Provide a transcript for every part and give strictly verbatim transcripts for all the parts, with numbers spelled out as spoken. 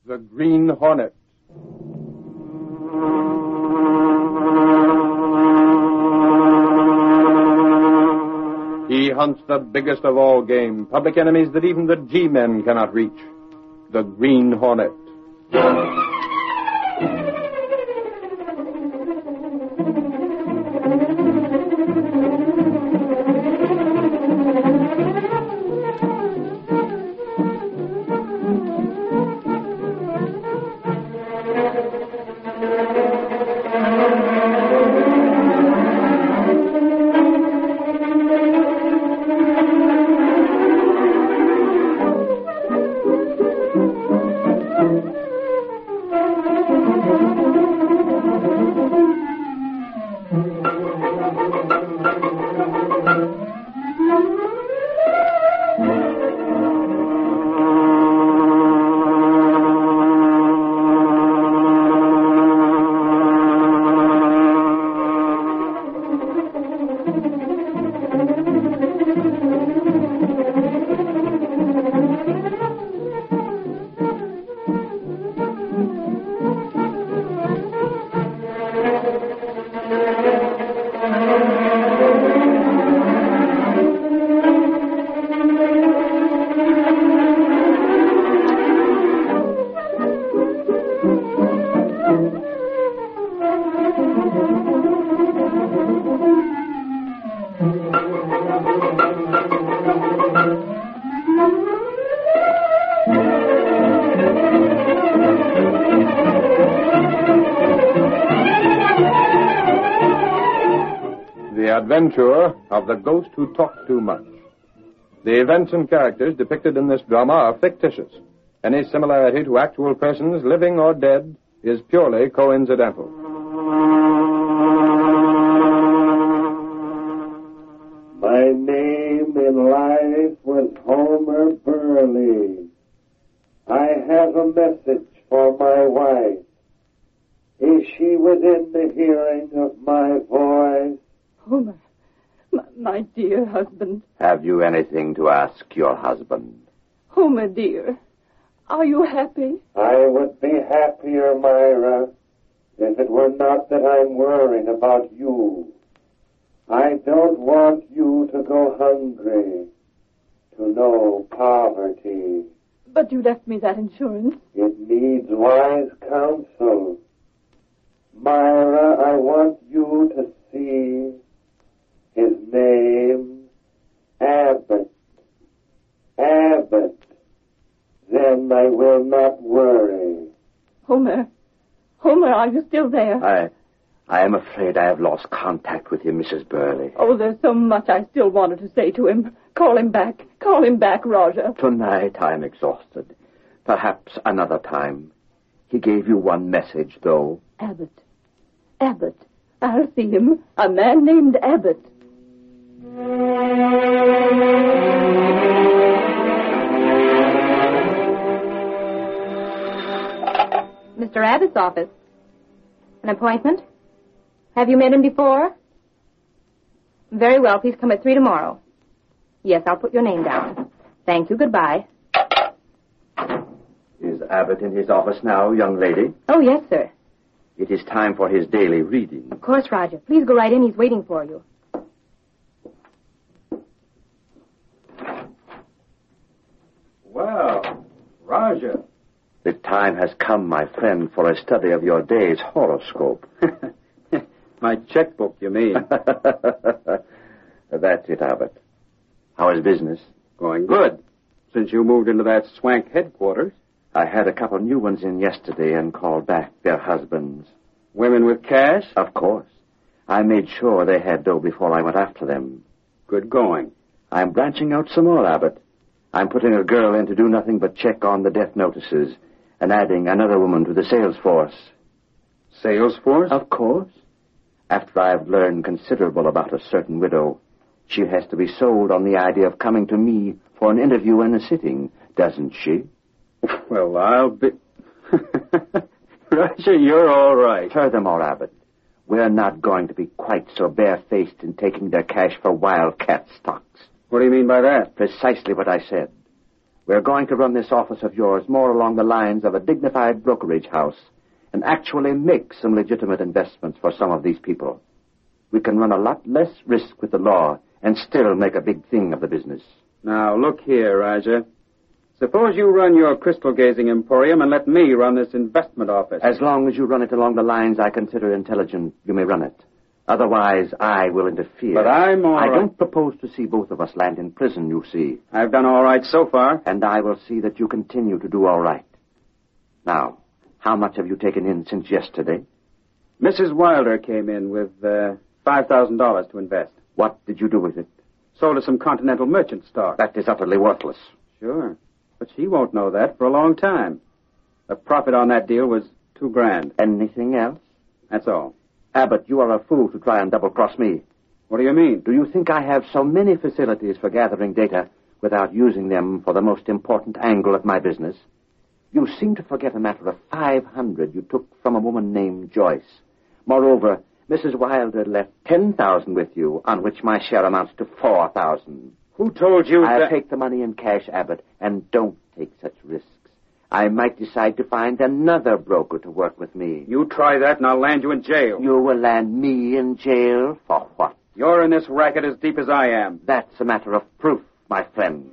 The Green Hornet. He hunts the biggest of all game, public enemies that even the G-men cannot reach. The Green Hornet. The Adventure of the Ghost Who Talked Too Much. The events and characters depicted in this drama are fictitious. Any similarity to actual persons, living or dead, is purely coincidental. My name in life was Homer Burley. I have a message for my wife. Is she within the hearing of my voice? Homer, my, my dear husband. Have you anything to ask your husband? Homer, dear, are you happy? I would be happier, Myra, if it were not that I'm worried about you. I don't want you to go hungry, to know poverty. But you left me that insurance. It needs wise counsel. Myra, I want you to see his name, Abbott. Abbott. Then I will not worry. Homer, Homer, are you still there? I, I am afraid I have lost contact with you, Missus Burley. Oh, there's so much I still wanted to say to him. Call him back. Call him back, Roger. Tonight I am exhausted. Perhaps another time. He gave you one message, though. Abbott. Abbott. I'll see him. A man named Abbott. Mister Abbott's office. An appointment? Have you met him before? Very well. Please come at three tomorrow. Yes, I'll put your name down. Thank you. Goodbye. Is Abbott in his office now, young lady? Oh, yes, sir. It is time for his daily reading. Of course, Roger. Please go right in. He's waiting for you. Well, Roger. The time has come, my friend, for a study of your day's horoscope. My checkbook, you mean? That's it, Abbott. How is business? Going good. Since you moved into that swank headquarters. I had a couple new ones in yesterday and called back their husbands. Women with cash? Of course. I made sure they had dough before I went after them. Good going. I'm branching out some more, Abbott. I'm putting a girl in to do nothing but check on the death notices and adding another woman to the sales force. Sales force? Of course. After I've learned considerable about a certain widow, she has to be sold on the idea of coming to me for an interview and a sitting, doesn't she? Well, I'll be... Roger, you're all right. Furthermore, Abbott, we're not going to be quite so barefaced in taking their cash for wildcat stocks. What do you mean by that? Precisely what I said. We're going to run this office of yours more along the lines of a dignified brokerage house and actually make some legitimate investments for some of these people. We can run a lot less risk with the law and still make a big thing of the business. Now, look here, Raja. Suppose you run your crystal-gazing emporium and let me run this investment office. As long as you run it along the lines I consider intelligent, you may run it. Otherwise, I will interfere. But I'm all I right. don't propose to see both of us land in prison, you see. I've done all right so far. And I will see that you continue to do all right. Now, how much have you taken in since yesterday? Missus Wilder came in with uh, five thousand dollars to invest. What did you do with it? Sold her some Continental Merchant stock. That is utterly worthless. Sure. But she won't know that for a long time. The profit on that deal was two grand. Anything else? That's all. Abbott, you are a fool to try and double-cross me. What do you mean? Do you think I have so many facilities for gathering data without using them for the most important angle of my business? You seem to forget a matter of five hundred you took from a woman named Joyce. Moreover, Missus Wilder left ten thousand with you, on which my share amounts to four thousand. Who told you I'll that... take the money in cash, Abbott, and don't take such risks. I might decide to find another broker to work with me. You try that and I'll land you in jail. You will land me in jail for what? You're in this racket as deep as I am. That's a matter of proof, my friend.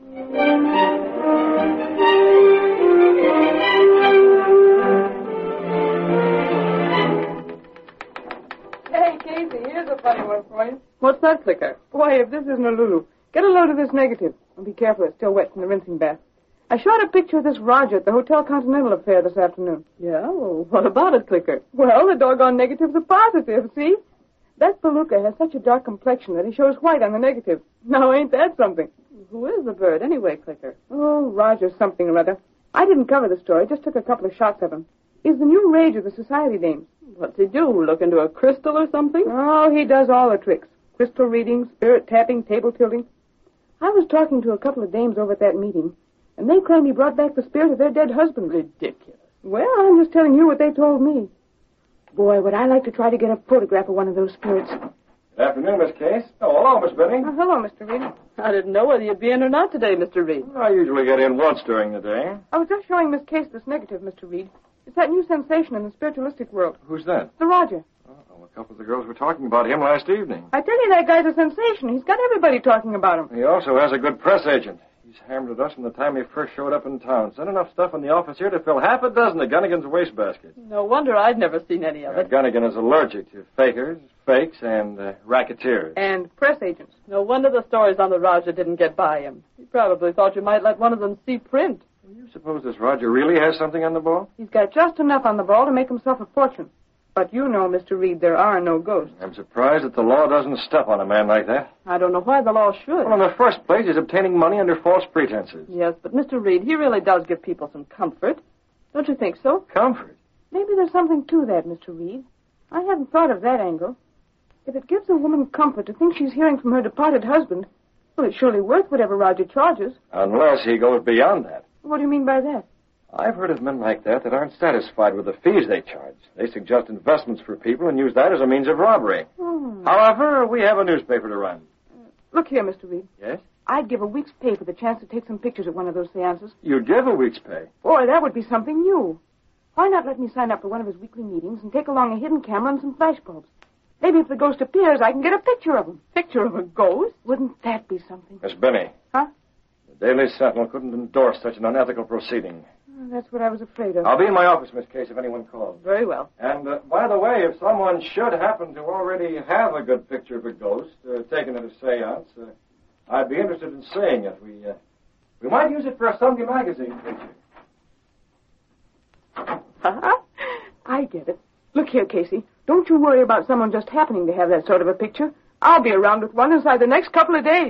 Hey, Casey, here's a funny one for you. What's that, Clicker? Boy, if this isn't a Lulu. Get a load of this negative. And be careful, it's still wet from the rinsing bath. I shot a picture of this Roger at the Hotel Continental affair this afternoon. Yeah? Well, what about it, Clicker? Well, the doggone negative's a positive, see? That Beluga has such a dark complexion that he shows white on the negative. Now, ain't that something? Who is the bird, anyway, Clicker? Oh, Roger something or other. I didn't cover the story, just took a couple of shots of him. He's the new rage of the society dames. What's he do, look into a crystal or something? Oh, he does all the tricks. Crystal reading, spirit tapping, table tilting. I was talking to a couple of dames over at that meeting, and they claim he brought back the spirit of their dead husbands. Ridiculous. Well, I'm just telling you what they told me. Boy, would I like to try to get a photograph of one of those spirits. Good afternoon, Miss Case. Oh, hello, Miss Benning. Uh, hello, Mister Reed. I didn't know whether you'd be in or not today, Mister Reed. I usually get in once during the day. I was just showing Miss Case this negative, Mister Reed. It's that new sensation in the spiritualistic world. Who's that? The Roger. Oh, a couple of the girls were talking about him last evening. I tell you, that guy's a sensation. He's got everybody talking about him. He also has a good press agent. He's hammered at us from the time he first showed up in town. Sent enough stuff in the office here to fill half a dozen of Gunnigan's wastebasket. No wonder I'd never seen any of Uh, it. Gunnigan is allergic to fakers, fakes, and uh, racketeers. And press agents. No wonder the stories on the Roger didn't get by him. He probably thought you might let one of them see print. You suppose this Roger really has something on the ball? He's got just enough on the ball to make himself a fortune. But you know, Mister Reed, there are no ghosts. I'm surprised that the law doesn't step on a man like that. I don't know why the law should. Well, in the first place, he's obtaining money under false pretenses. Yes, but Mister Reed, he really does give people some comfort. Don't you think so? Comfort? Maybe there's something to that, Mister Reed. I hadn't thought of that angle. If it gives a woman comfort to think she's hearing from her departed husband, well, it's surely worth whatever Roger charges. Unless he goes beyond that. What do you mean by that? I've heard of men like that that aren't satisfied with the fees they charge. They suggest investments for people and use that as a means of robbery. Hmm. However, we have a newspaper to run. Look here, Mister Reed. Yes? I'd give a week's pay for the chance to take some pictures at one of those seances. You'd give a week's pay. Boy, that would be something new. Why not let me sign up for one of his weekly meetings and take along a hidden camera and some flash bulbs? Maybe if the ghost appears, I can get a picture of him. Picture of a ghost? Wouldn't that be something? Miss Benny. Huh? The Daily Sentinel couldn't endorse such an unethical proceeding. Oh, that's what I was afraid of. I'll be in my office, Miss Case, if anyone calls. Very well. And, uh, by the way, if someone should happen to already have a good picture of a ghost uh, taken at a seance, uh, I'd be interested in seeing it. We, uh, we might use it for a Sunday magazine picture. I get it. Look here, Casey. Don't you worry about someone just happening to have that sort of a picture. I'll be around with one inside the next couple of days.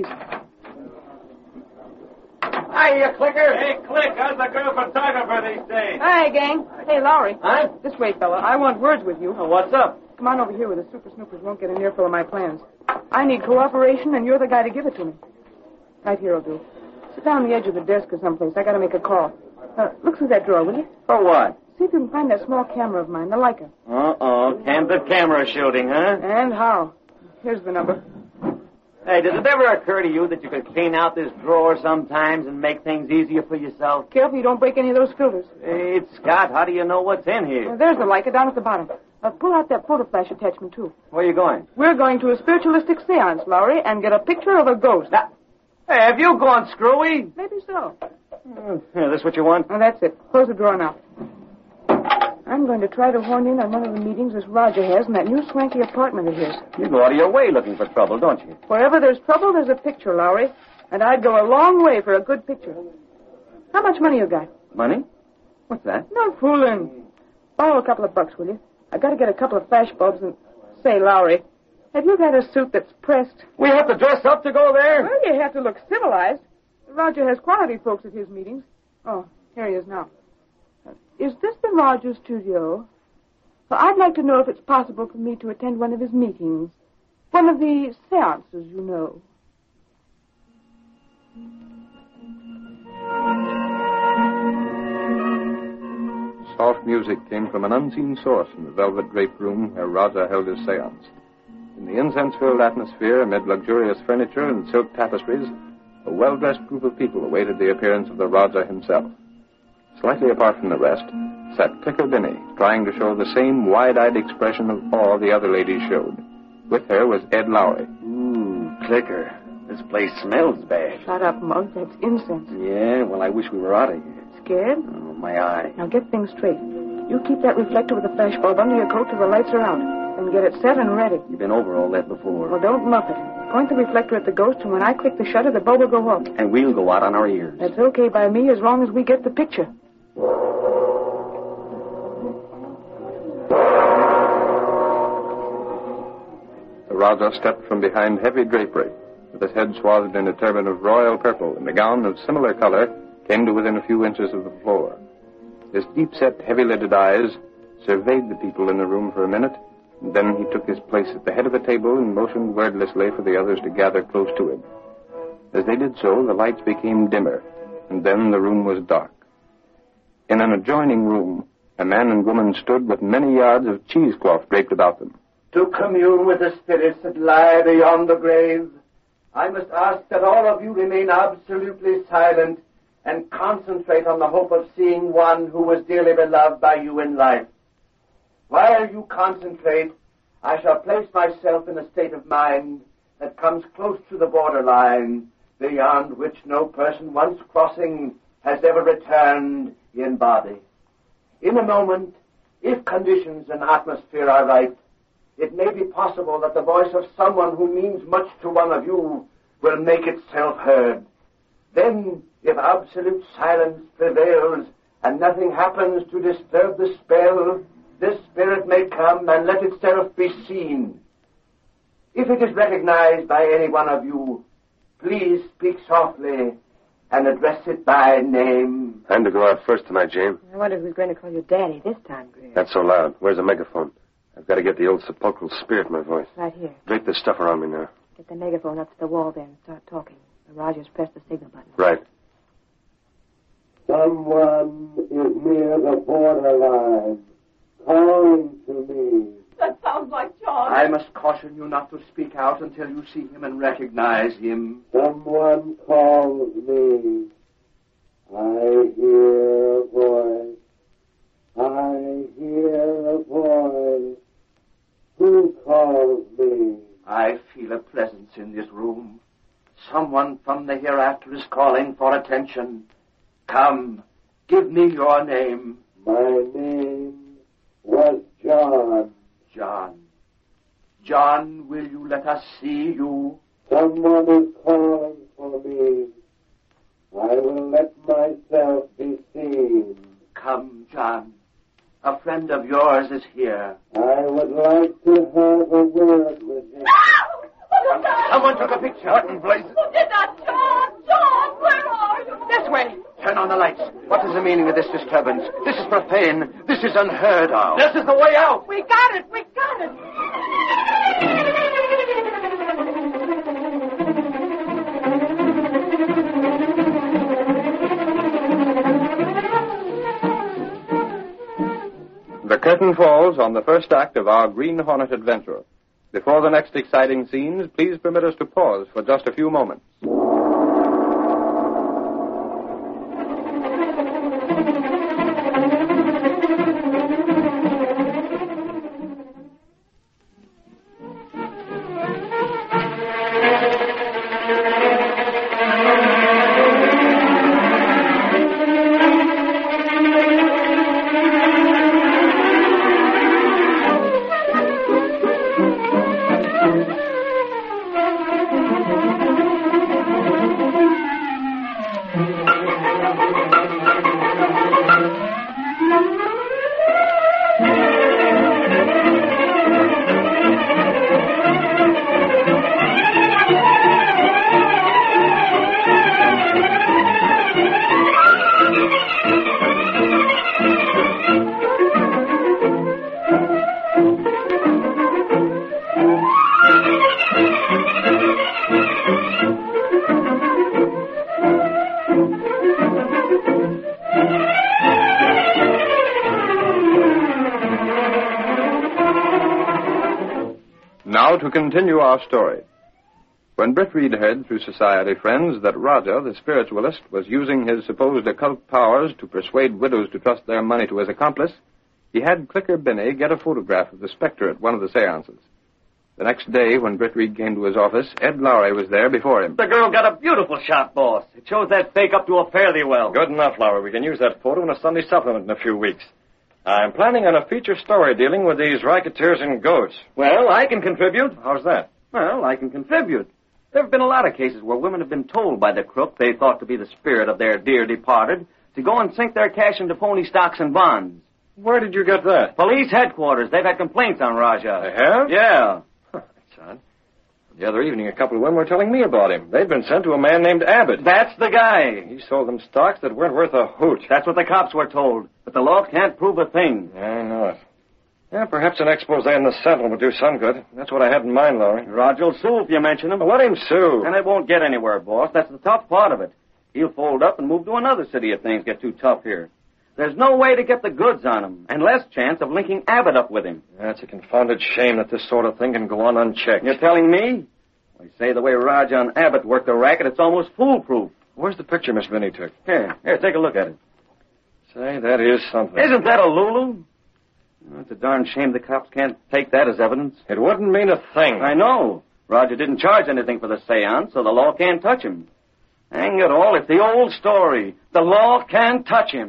Hiya, Clicker. Hey, Click, how's the girl photographer these days? Hi, gang. Hey, Lowry. Huh? This way, fella. I want words with you. Oh, what's up? Come on over here where the super snoopers won't get an earful of my plans. I need cooperation, and you're the guy to give it to me. Right here will do. Sit down on the edge of the desk or someplace. I gotta make a call. Uh, look through that drawer, will you? For what? See if you can find that small camera of mine, the Leica. Uh-oh. Candid camera shooting, huh? And how? Here's the number. Hey, does it ever occur to you that you could clean out this drawer sometimes and make things easier for yourself? Careful you don't break any of those filters. Hey, Scott, how do you know what's in here? Well, there's the Leica down at the bottom. Uh, pull out that photo flash attachment, too. Where are you going? We're going to a spiritualistic seance, Lowry, and get a picture of a ghost. Now, hey, have you gone screwy? Maybe so. Uh, yeah, this what you want? Well, that's it. Close the drawer now. I'm going to try to horn in on one of the meetings this Roger has in that new swanky apartment of his. You go out of your way looking for trouble, don't you? Wherever there's trouble, there's a picture, Lowry. And I'd go a long way for a good picture. How much money you got? Money? What's that? No fooling. Borrow a couple of bucks, will you? I've got to get a couple of flash bulbs and... Say, Lowry, have you got a suit that's pressed? We have to dress up to go there? Well, you have to look civilized. Roger has quality folks at his meetings. Oh, here he is now. Uh, is this the Roger studio? Well, I'd like to know if it's possible for me to attend one of his meetings. One of the seances, you know. Soft music came from an unseen source in the velvet draped room where Raja held his seance. In the incense-filled atmosphere, amid luxurious furniture and silk tapestries, a well-dressed group of people awaited the appearance of the Raja himself. Slightly apart from the rest sat Clicker Binney, trying to show the same wide-eyed expression of awe the other ladies showed. With her was Ed Lowry. Ooh, Clicker. This place smells bad. Shut up, Mug. That's incense. Yeah, well, I wish we were out of here. Scared? Oh, my eye. Now get things straight. You keep that reflector with the flash bulb under your coat till the lights are out. Then get it set and ready. You've been over all that before. Well, don't muff it. Point the reflector at the ghost, and when I click the shutter, the bulb will go off. And we'll go out on our ears. That's okay by me as long as we get the picture. The Raja stepped from behind heavy drapery, with his head swathed in a turban of royal purple and a gown of similar color came to within a few inches of the floor. His deep-set, heavy-lidded eyes surveyed the people in the room for a minute, and then he took his place at the head of a table and motioned wordlessly for the others to gather close to him. As they did so, the lights became dimmer, and then the room was dark. In an adjoining room, a man and woman stood with many yards of cheesecloth draped about them. To commune with the spirits that lie beyond the grave, I must ask that all of you remain absolutely silent and concentrate on the hope of seeing one who was dearly beloved by you in life. While you concentrate, I shall place myself in a state of mind that comes close to the borderline, beyond which no person once crossing has ever returned in body. In a moment, if conditions and atmosphere are right, it may be possible that the voice of someone who means much to one of you will make itself heard. Then, if absolute silence prevails and nothing happens to disturb the spell, this spirit may come and let itself be seen. If it is recognized by any one of you, please speak softly and address it by name. I'm to go out first tonight, Jane. I wonder who's going to call you Daddy this time, Greg. That's so loud. Where's the megaphone? I've got to get the old sepulchral spirit in my voice. Right here. Drape this stuff around me now. Get the megaphone up to the wall there and start talking. The Rogers press the signal button. Right. Someone is near the borderline, calling to me. That sounds like John. I must caution you not to speak out until you see him and recognize him. Someone calls me. I hear a voice. I hear a voice. Who calls me? I feel a presence in this room. Someone from the hereafter is calling for attention. Come, give me your name. My name was John. John. John, will you let us see you? Someone is calling for me. I will let myself be seen. Come, John. A friend of yours is here. I would like to have a word with him. Someone took a picture. What in blazes? Who did that? John! John! Where are you? This way. Turn on the lights. What is the meaning of this disturbance? This is profane. This is unheard of. This is the way out. We got it. We got it. The curtain falls on the first act of our Green Hornet adventure. Before the next exciting scenes, please permit us to pause for just a few moments. Now to continue our story. When Britt Reed heard through society friends that Roger, the spiritualist, was using his supposed occult powers to persuade widows to trust their money to his accomplice, he had Clicker Binney get a photograph of the specter at one of the seances. The next day, when Britt Reed came to his office, Ed Lowry was there before him. The girl got a beautiful shot, boss. It shows that fake up to her fairly well. Good enough, Lowry. We can use that photo in a Sunday supplement in a few weeks. I'm planning on a feature story dealing with these racketeers and ghosts. Well, I can contribute. How's that? Well, I can contribute. There have been a lot of cases where women have been told by the crook they thought to be the spirit of their dear departed to go and sink their cash into phony stocks and bonds. Where did you get that? Police headquarters. They've had complaints on Raja. They have? Yeah. Huh, that's odd. The other evening, a couple of women were telling me about him. They'd been sent to a man named Abbott. That's the guy. He sold them stocks that weren't worth a hoot. That's what the cops were told. But the law can't prove a thing. I know it. Yeah, perhaps an expose in the Sentinel would do some good. That's what I had in mind, Lowry. Roger will sue if you mention him. Well, let him sue. And it won't get anywhere, boss. That's the tough part of it. He'll fold up and move to another city if things get too tough here. There's no way to get the goods on him, and less chance of linking Abbott up with him. That's a confounded shame that this sort of thing can go on unchecked. You're telling me? I say the way Raja and Abbott worked the racket, it's almost foolproof. Where's the picture Miss Vinnie took? Here, here, take a look at it. Say, that is something. Isn't that a Lulu? Oh, it's a darn shame the cops can't take that as evidence. It wouldn't mean a thing. I know. Roger didn't charge anything for the seance, so the law can't touch him. Hang it all, it's the old story. The law can't touch him.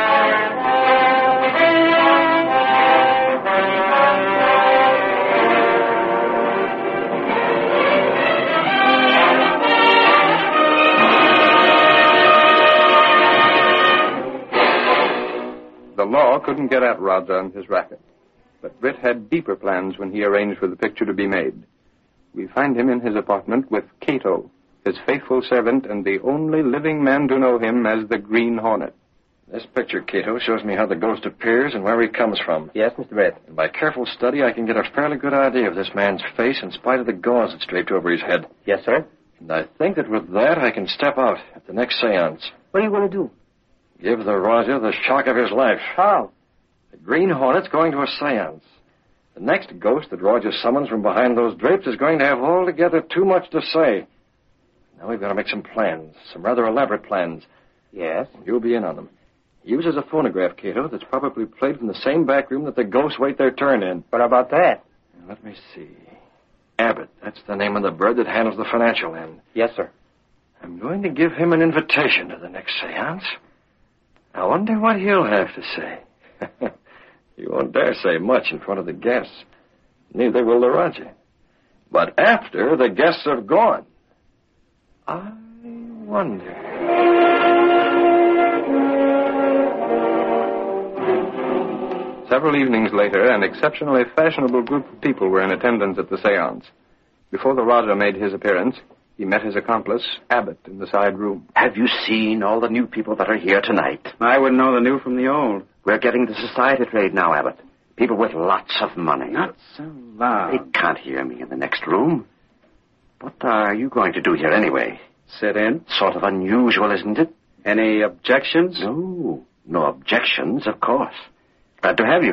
The law couldn't get at Roger and his racket. But Britt had deeper plans when he arranged for the picture to be made. We find him in his apartment with Cato, his faithful servant and the only living man to know him as the Green Hornet. This picture, Cato, shows me how the ghost appears and where he comes from. Yes, Mister Britt. And by careful study, I can get a fairly good idea of this man's face in spite of the gauze that's draped over his head. Yes, sir. And I think that with that, I can step out at the next seance. What are you going to do? Give the Roger the shock of his life. How? The Green Hornet's going to a seance. The next ghost that Roger summons from behind those drapes is going to have altogether too much to say. Now we've got to make some plans, some rather elaborate plans. Yes? You'll be in on them. He uses a phonograph, Cato, that's probably played from the same back room that the ghosts wait their turn in. What about that? Let me see. Abbott, that's the name of the bird that handles the financial end. Yes, sir. I'm going to give him an invitation to the next seance. I wonder what he'll have to say. He won't dare say much in front of the guests. Neither will the Roger. But after the guests have gone, I wonder. Several evenings later, an exceptionally fashionable group of people were in attendance at the seance. Before the Roger made his appearance, he met his accomplice, Abbott, in the side room. Have you seen all the new people that are here tonight? I wouldn't know the new from the old. We're getting the society trade now, Abbott. People with lots of money. Not so loud. They can't hear me in the next room. What are you going to do here anyway? Sit in. Sort of unusual, isn't it? Any objections? No. No objections, of course. Glad to have you here.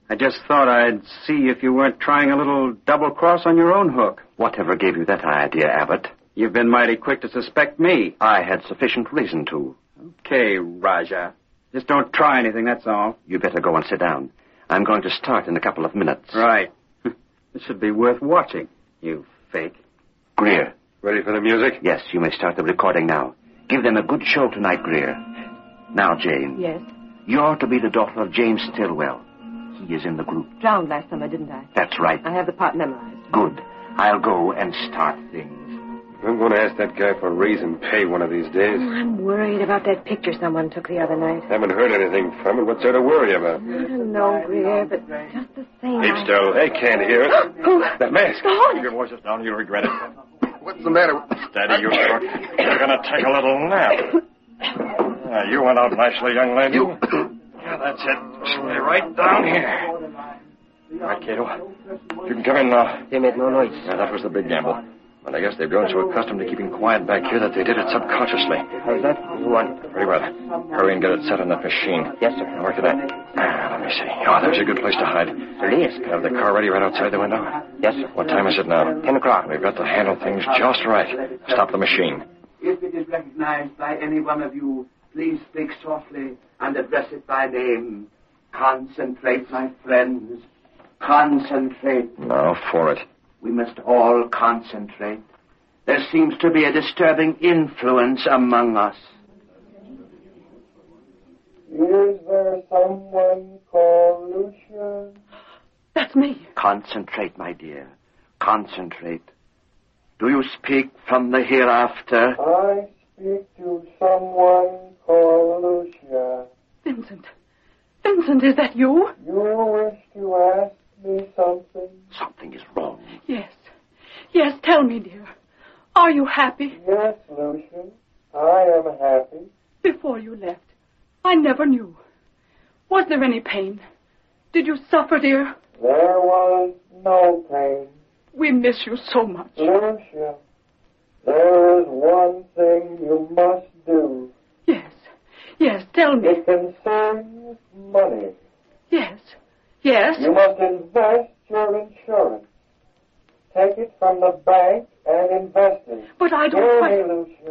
I just thought I'd see if you weren't trying a little double-cross on your own hook. Whatever gave you that idea, Abbott? You've been mighty quick to suspect me. I had sufficient reason to. Okay, Raja. Just don't try anything, that's all. You better go and sit down. I'm going to start in a couple of minutes. Right. This should be worth watching, you fake. Greer. Ready for the music? Yes, you may start the recording now. Give them a good show tonight, Greer. Now, Jane. Yes? You're to be the daughter of James Stillwell. He is in the group. Drowned last summer, didn't I? That's right. I have the part memorized. Good. I'll go and start things. I'm going to ask that guy for raise and pay one of these days. Oh, I'm worried about that picture someone took the other night. Haven't heard anything from it. What's there to worry about? I don't know, Greer, but just the same. Keep I... still. They can't hear us. Oh, That mask. God. Keep your voices down. You'll regret it. What's the matter? Steady, you crook. You're going to take a little nap. Ah, you went out nicely, young lady. You... Yeah, that's it. Stay right down here. All right, Cato. You can come in now. They made no noise. Yeah, that was the big gamble. But I guess they've grown so accustomed to keeping quiet back here that they did it subconsciously. How's that? You want it? Very well. Hurry and get it set on that machine. Yes, sir. Now, work it out. Ah, let me see. Oh, there's a good place to hide. Release. Have the car ready right outside the window? Yes, sir. What time is it now? Ten o'clock. We've got to handle things just right. Stop the machine. If it is recognized by any one of you, please speak softly and address it by name. Concentrate, my friends. Concentrate. Now for it. We must all concentrate. There seems to be a disturbing influence among us. Is there someone called Lucia? That's me. Concentrate, my dear. Concentrate. Do you speak from the hereafter? I speak to someone called Lucia. Vincent. Vincent, is that you? You wish to ask me something? Something is wrong. Yes. Yes, tell me, dear. Are you happy? Yes, Lucian. I am happy. Before you left, I never knew. Was there any pain? Did you suffer, dear? There was no pain. We miss you so much. Lucia, there is one thing you must do. Yes. Yes, tell me. It concerns money. Yes. Yes? You must invest your insurance. Take it from the bank and invest it. But I don't... Hear I... me, Lucia.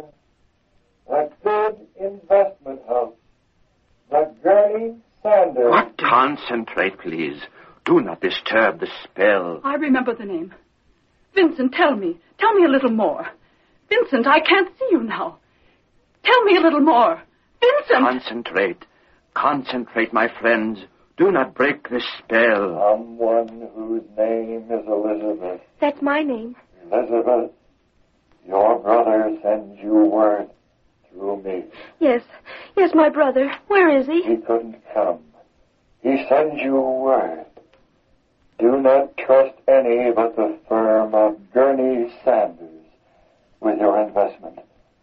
A good investment house. The Gurney Sanders. What? Concentrate, please. Do not disturb the spell. I remember the name. Vincent, tell me. Tell me a little more. Vincent, I can't see you now. Tell me a little more. Vincent! Concentrate. Concentrate, my friends. Do not break the spell. Someone whose name is Elizabeth. That's my name. Elizabeth, your brother sends you word through me. Yes. Yes, my brother. Where is he? He couldn't come. He sends you word. Do not trust any but the firm of Gurney Sanders with your investment.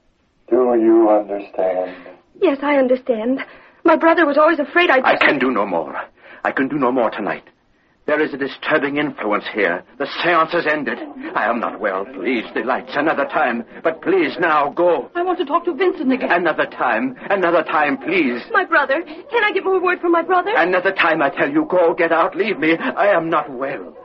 Do you understand? Yes, I understand. My brother was always afraid I'd... I can do no more. I can do no more tonight. There is a disturbing influence here. The seance has ended. I am not well. Please, the lights. Another time. But please, now, go. I want to talk to Vincent again. Another time. Another time, please. My brother. Can I get more word from my brother? Another time, I tell you. Go, get out, leave me. I am not well.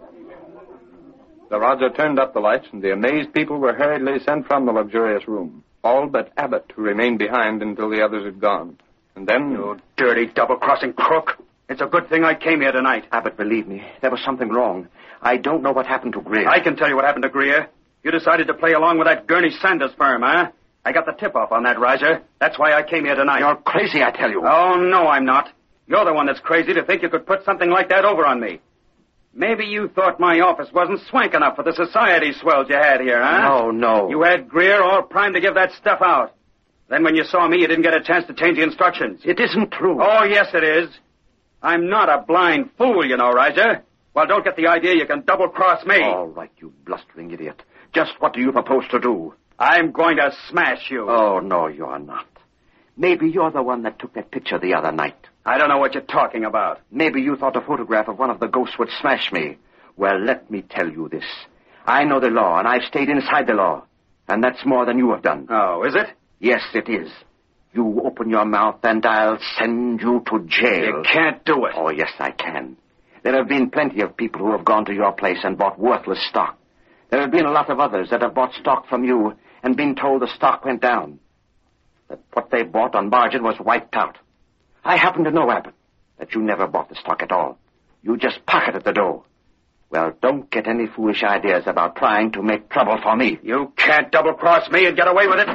The Raja turned up the lights, and the amazed people were hurriedly sent from the luxurious room. All but Abbott, who remained behind until the others had gone. And then... You dirty, double-crossing crook. It's a good thing I came here tonight. Abbott, believe me, there was something wrong. I don't know what happened to Greer. I can tell you what happened to Greer. You decided to play along with that Gurney Sanders firm, huh? I got the tip-off on that, Raja. That's why I came here tonight. You're crazy, I tell you. Oh, no, I'm not. You're the one that's crazy to think you could put something like that over on me. Maybe you thought my office wasn't swank enough for the society swells you had here, huh? No, no. You had Greer all primed to give that stuff out. Then when you saw me, you didn't get a chance to change the instructions. It isn't true. Oh, yes, it is. I'm not a blind fool, you know, Raja. Well, don't get the idea you can double-cross me. All right, you blustering idiot. Just what do you propose to do? I'm going to smash you. Oh, no, you're not. Maybe you're the one that took that picture the other night. I don't know what you're talking about. Maybe you thought a photograph of one of the ghosts would smash me. Well, let me tell you this. I know the law, and I've stayed inside the law. And that's more than you have done. Oh, is it? Yes, it is. You open your mouth, and I'll send you to jail. You can't do it. Oh, yes, I can. There have been plenty of people who have gone to your place and bought worthless stock. There have been a lot of others that have bought stock from you and been told the stock went down. That what they bought on margin was wiped out. I happen to know, Abbott, that you never bought the stock at all. You just pocketed the dough. Well, don't get any foolish ideas about trying to make trouble for me. You can't double-cross me and get away with it.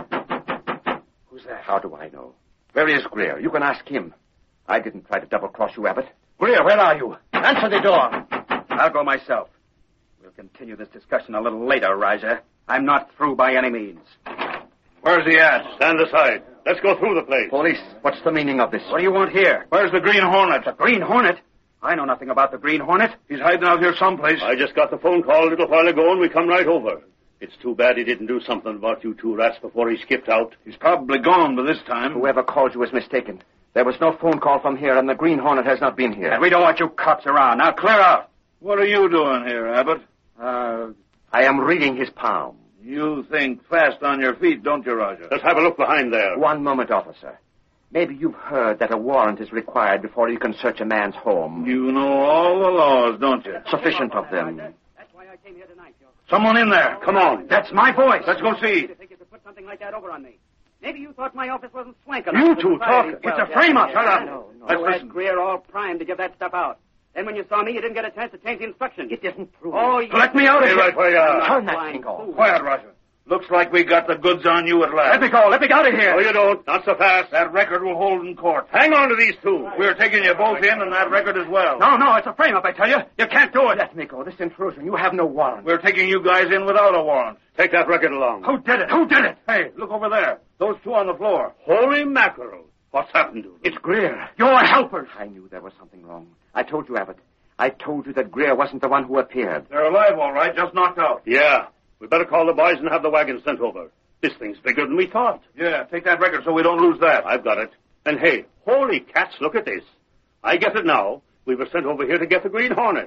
Who's that? How do I know? Where is Greer? You can ask him. I didn't try to double-cross you, Abbott. Greer, where are you? Answer the door. I'll go myself. We'll continue this discussion a little later, Raja. I'm not through by any means. Where's he at? Stand aside. Let's go through the place. Police, what's the meaning of this? What do you want here? Where's the Green Hornet? The Green Hornet? I know nothing about the Green Hornet. He's hiding out here someplace. I just got the phone call a little while ago, and we come right over. It's too bad he didn't do something about you two rats before he skipped out. He's probably gone by this time. Whoever called you was mistaken. There was no phone call from here, and the Green Hornet has not been here. And we don't want you cops around. Now clear out. What are you doing here, Abbott? Uh, I am reading his palm. You think fast on your feet, don't you, Roger? Let's have a look behind there. One moment, officer. Maybe you've heard that a warrant is required before you can search a man's home. You know all the laws, don't you? Sufficient of them. That's why I came here tonight, Joe. Someone in there. Come on. That's my voice. Let's go see. You think you could put something like that over on me? Maybe you thought my office wasn't swank enough. You two talking. It's a frame-up. Shut up. No, no. Let's You listen. had Greer all primed to give that stuff out. Then when you saw me, you didn't get a chance to change the instructions. It isn't true. Oh, yes. Let me out of here. Right where you are. Turn that thing off. Quiet, Roger. Looks like we got the goods on you at last. Let me go. Let me get out of here. No, you don't. Not so fast. That record will hold in court. Hang on to these two. We're taking you both in and that record as well. No, no, it's a frame-up, I tell you. You can't do it. Let me go. This intrusion. You have no warrant. We're taking you guys in without a warrant. Take that record along. Who did it? Who did it? Hey, look over there. Those two on the floor. Holy mackerel. What's happened to them? It's Greer. You're helpers. I knew there was something wrong. I told you, Abbott. I told you that Greer wasn't the one who appeared. They're alive, all right, just knocked out. Yeah. We better call the boys and have the wagon sent over. This thing's bigger than we thought. Yeah, take that record so we don't lose that. I've got it. And hey, holy cats, look at this. I get it now. We were sent over here to get the Green Hornet.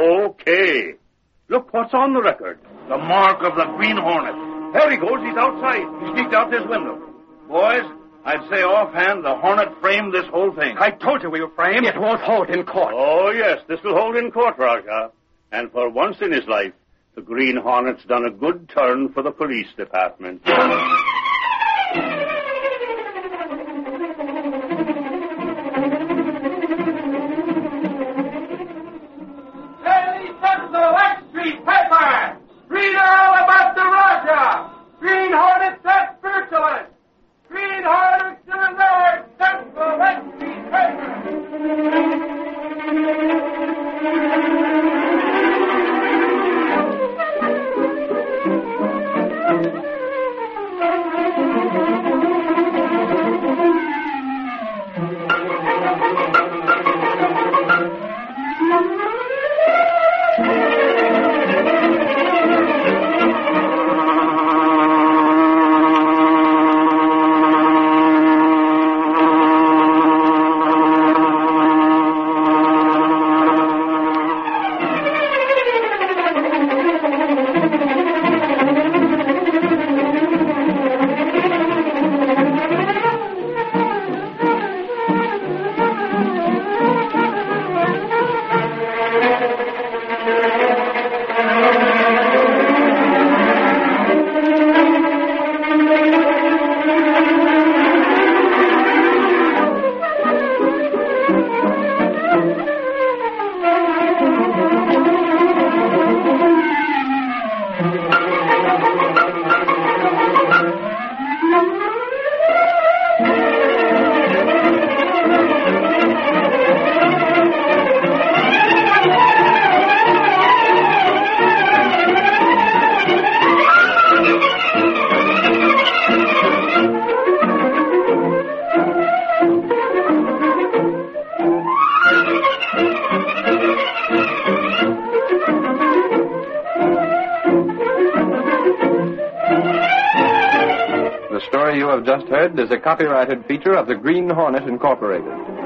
Okay. Look what's on the record. The mark of the Green Hornet. There he goes. He's outside. He sneaked out this window. Boys, I'd say offhand the Hornet framed this whole thing. I told you we were framed. It won't hold in court. Oh, yes, this will hold in court, Raja. And for once in his life, the Green Hornet's done a good turn for the police department. Hey, that's the White Street paper! Read all about the Raja! Green Hornet, that spiritualist! Green Hornet to the Lord! That's the White Street paper! The story you have just heard is a copyrighted feature of the Green Hornet Incorporated.